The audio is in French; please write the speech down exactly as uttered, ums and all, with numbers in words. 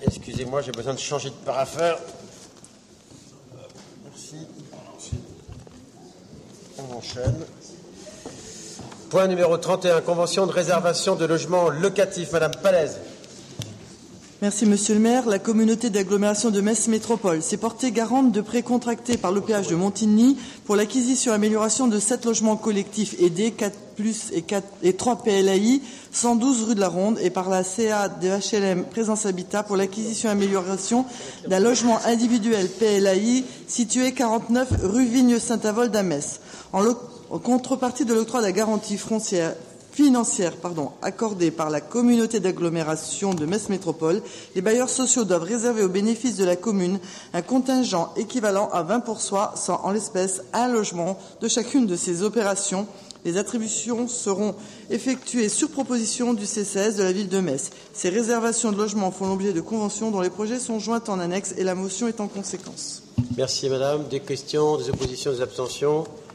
Excusez-moi, j'ai besoin de changer de parapheur. Merci. On enchaîne. Point numéro trente et un, convention de réservation de logements locatifs. Madame Palaise. Merci, Monsieur le maire. La communauté d'agglomération de Metz Métropole s'est portée garante de prêts contractés par l'O P H de Montigny pour l'acquisition et amélioration de sept logements collectifs aidés, quatre plus et, quatre, et trois P L A I, cent douze rue de la Ronde, et par la C A de H L M Présence Habitat pour l'acquisition et amélioration d'un logement individuel P L A I situé quarante-neuf rue Vigne-Saint-Avold à Metz. En, en contrepartie de l'octroi de la garantie foncière financière pardon, accordée par la communauté d'agglomération de Metz Métropole, les bailleurs sociaux doivent réserver au bénéfice de la commune un contingent équivalent à vingt pour cent, sans en l'espèce un logement de chacune de ces opérations. Les attributions seront effectuées sur proposition du C C S de la ville de Metz. Ces réservations de logements font l'objet de conventions dont les projets sont joints en annexe et la motion est en conséquence. Merci madame. Des questions, des oppositions, des abstentions?